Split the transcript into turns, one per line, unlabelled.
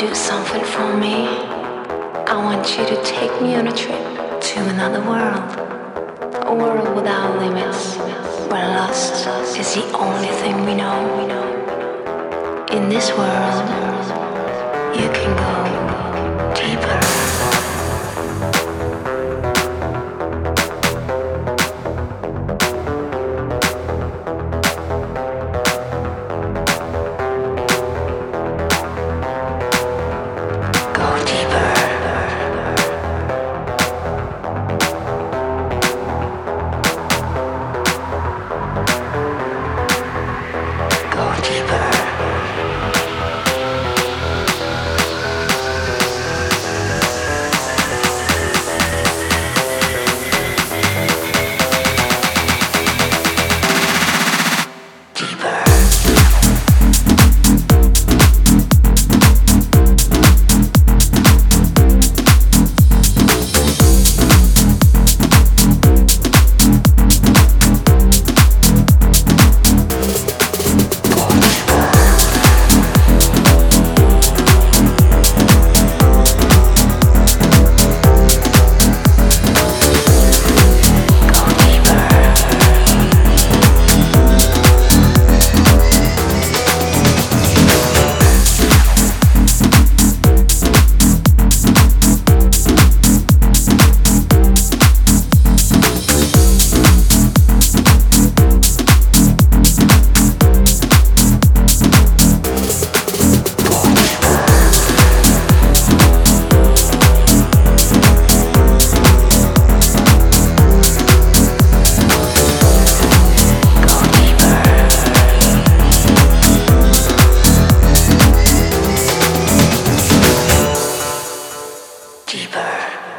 do something for me? I want you to take me on a trip to another world. A world without limits, where lust is the only thing we know. In this world, you can go deeper. Deeper.